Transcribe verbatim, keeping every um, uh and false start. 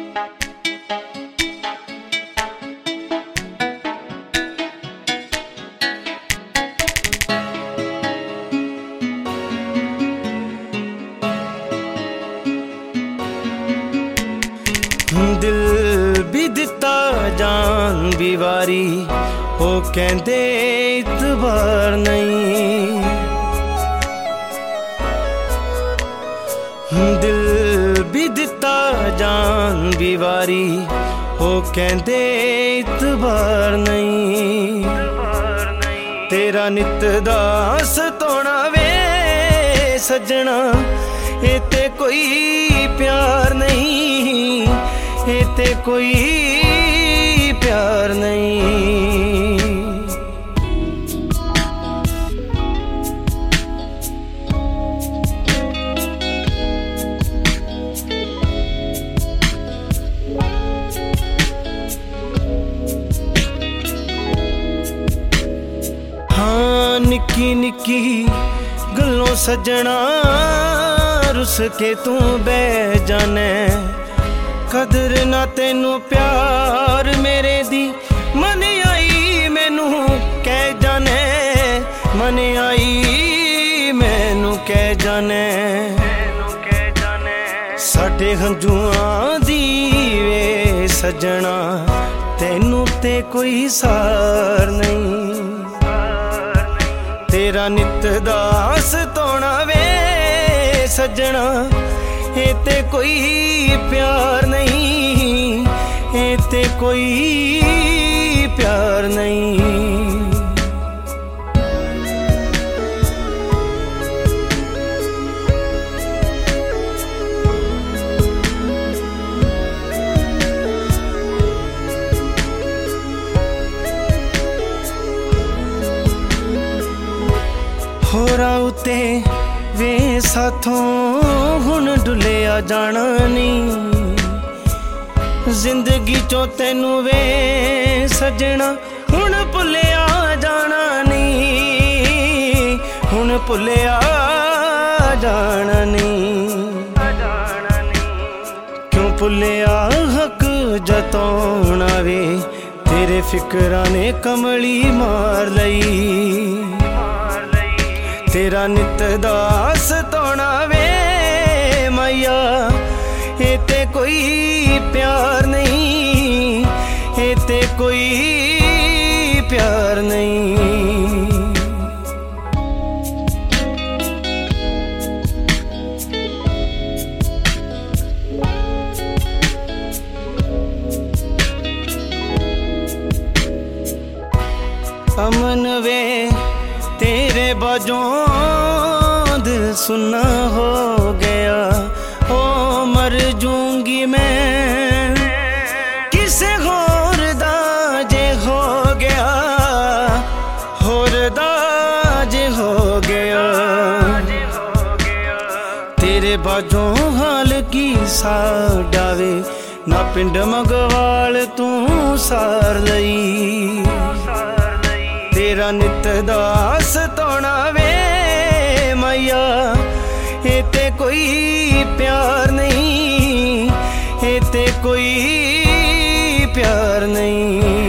दिल भी दिता जान भी वारी ओ कहंदे इतबार नहीं। दिल भी दिता जान भी वारी ओ कहंदे इतबार नहीं। तेरा नित दा सताउणा वे सजना ए ते कोई प्यार नहीं, ए ते कोई प्यार नहीं। हाँ निक्की निक्की गल्लों सजना रुस के तू बह जाने। कदर ना तेनू प्यार मेरे दी मन आई मैनू कह जाने। मन आई मैनू कह जाने। साडे हंजुआं दी वे सजना तेनू ते कोई सार नहीं। तेरा नित दा सताउणा वे सजना ए ते कोई प्यार नहीं, ए ते कोई प्यार नहीं। होरा उते वे साथों हुण डुलिया जाना नहीं। जिंदगी चो तेनू वे सजना हुण भुलिया जाना नहीं। हुण भुलिया जाना नहीं। क्यों भुलिया हक जताउणा वे तेरे फिकरां ने कमली मार लई। तेरा नित दा सताउणा वे मैया ए ते कोई प्यार नहीं, ए ते कोई प्यार नहीं। अमन वे तेरे बाजों दिल सुना हो गया। ओ मर जूंगी मैं किसे होर दा जे हो गया। होर दा जे हो गया। तेरे बाजों हाल की साडावे ना पिंड मगवाल तू सार लई। तेरा नित दा सताउणा वे मैया ए ते कोई प्यार नहीं, ए ते कोई प्यार नहीं।